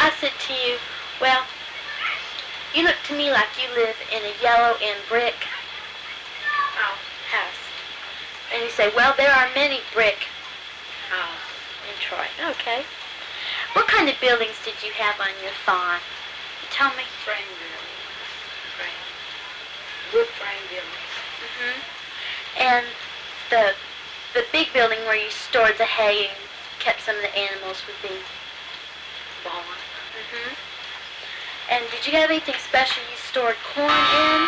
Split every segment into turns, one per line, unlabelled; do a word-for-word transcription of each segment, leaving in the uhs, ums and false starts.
I said to you, well, you look to me like you live in a yellow and brick
Oh,
house. And you say, well, there are many brick
oh.
in Troy. Okay. What kind of buildings did you have on your farm? Tell me.
Frame building. Frame. Wood frame buildings.
Mhm. And the the big building where you stored the hay and kept some of the animals would be.
Barn.
Mhm. And did you have anything special you stored corn in?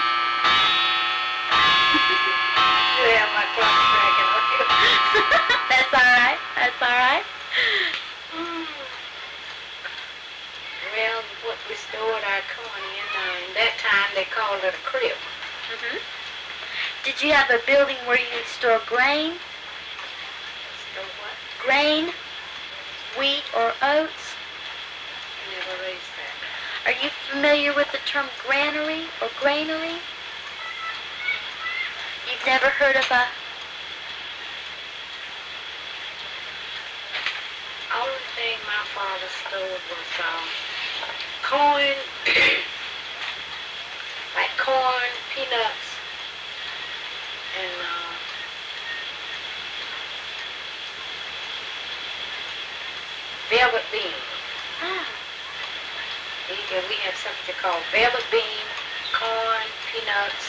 Yeah, my clock cracking.
That's all right. That's all right.
Mm. Well, what we stored our corn in, uh, in that time they called it a crib.
Mhm. Did you have a building where you would store grain?
Store what?
Grain, wheat, or oats?
Never raised that.
Are you familiar with the term granary or granary? You've never heard of a...
Only thing my father stored was uh, corn, like corn, peanuts, and uh, velvet bean.
Ah,
Either we have something called velvet bean, corn, peanuts,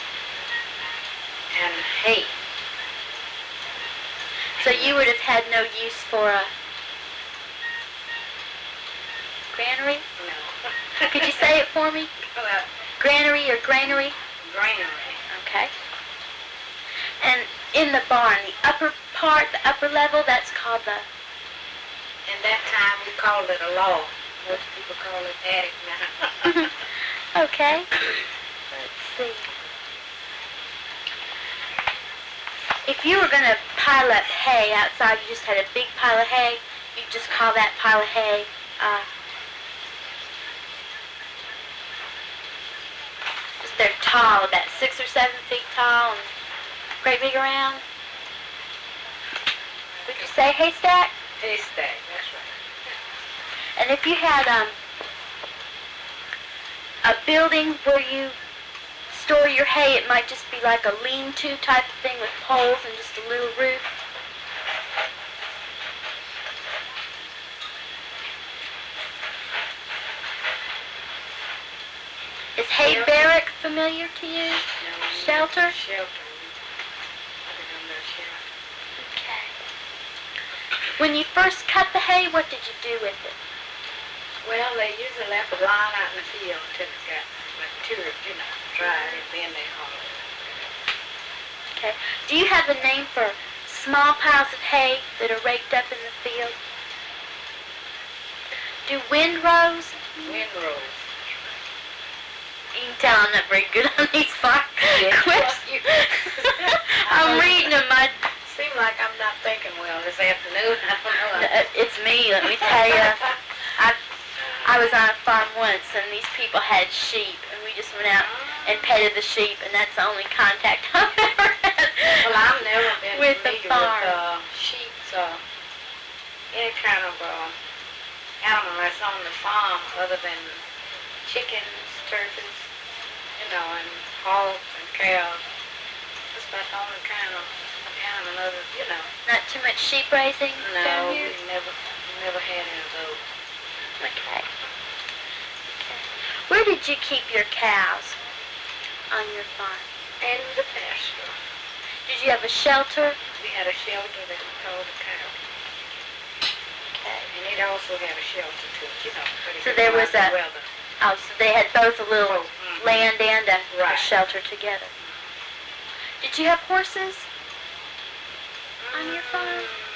and hay.
so you would have had no use for a granary?
No.
Could you say it for me?
Well,
Granary or granary?
granary.
Okay. And in the barn, the upper part, the upper level, that's called the...
In that time we called it a loft. Most people call it attic now.
Okay. Let's see. If you were going to pile up hay outside, you just had a big pile of hay, you'd just call that pile of hay, uh, just they're tall, about six or seven feet tall and great big around. Would you say haystack?
Haystack, that's right.
And if you had um, a building where you store your hay, it might just be like a lean-to type of thing with poles and just a little roof. Is hay
Shelter.
barrack familiar to you?
No,
Shelter?
Shelter. I think I'm not shelter.
Okay. When you first cut the hay, what did you do with it?
Well, they usually left it lying out in the field until it got matured, you know, dried, and then they hauled it.
Okay. Do you have a name for small piles of hay that are raked up in the field? Do windrows?
Windrows.
You can tell I'm not very good on these farm
Yes,
questions.
you-
I'm reading them. I,
Seems like I'm not thinking well this afternoon. I don't know.
uh, it's me, let me tell you. I, I was on a farm once, and these people had sheep, and we just went out and petted the sheep, and that's the only contact I've ever had
Well, I've never been
with the
familiar
farm.
with uh, sheep, uh, any kind of uh, animal that's on the farm other than chickens, turkeys, you know, and hogs and cows. That's about the only kind of animal other, you know.
Not too much sheep raising
No,
down
we
here?
never, never had any of those.
Okay. Okay. Where did you keep your cows on your farm?
And the pasture.
Did you have a shelter?
We had a shelter that we called the cow.
Okay.
And it also had a shelter too, you know. but it
So
could
there
go
was
out
a-
the weather.
Oh, so they had both a little
Both, mhm.
land and a, a
Right.
shelter together. Did you have horses on your farm?
Mm,